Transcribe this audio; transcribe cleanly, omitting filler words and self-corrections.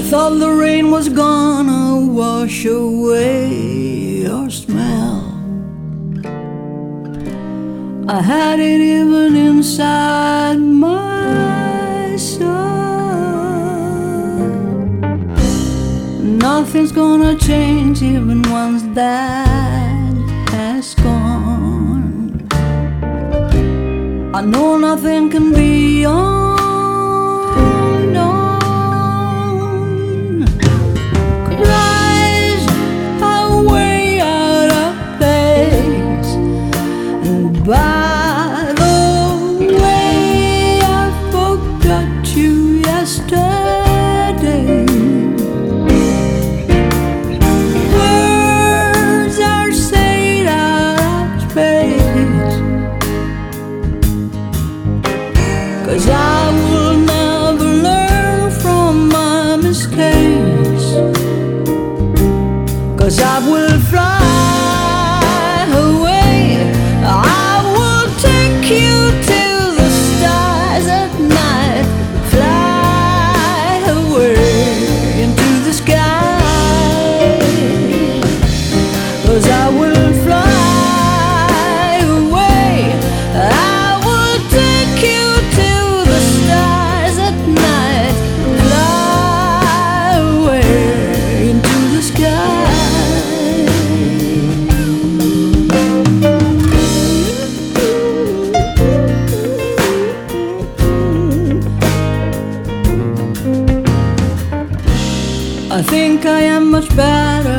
thought the rain was gonna wash away your smell. I had it even inside my soul. Nothing's gonna change even once that has gone. I know nothing can be undone. Cries are way out of place. And by the way, I forgot you yesterday. Words are said out of space. 'Cause I will never learn from my mistakes. 'Cause I will fly away. I will take you to the stars at night. Fly away into the sky. 'Cause I will fly away. I will take you to the stars at night. Fly away into the sky. I think I am much better